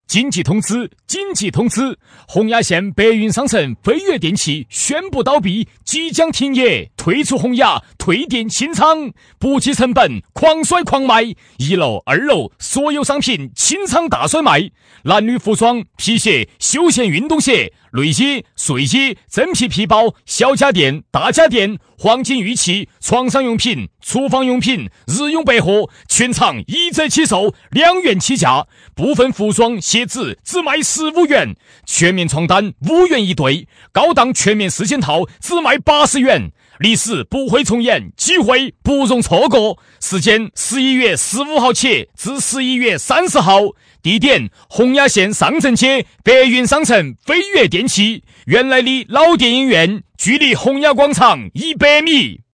经济通知！紧急通知！洪雅县白云商城飞跃电器宣布倒闭，即将停业，退出洪雅，退店清仓，不计成本，狂甩狂卖。1楼、2楼所有商品清仓大甩卖，男女服装、皮鞋、休闲运动鞋、内衣、睡衣、真皮皮包、小家电、大家电、黄金玉器、床上用品、厨房用品、日用百货，全场1折起售，2元起价。部分服装鞋子只卖15元，全面床单5元一对，高档全面4件套只卖80元。历史不会重演，机会不容错过。时间11月15号起至11月30号。地点洪雅县上镇街白云商城飞跃电器，原来的老电影院，距离洪雅广场100米。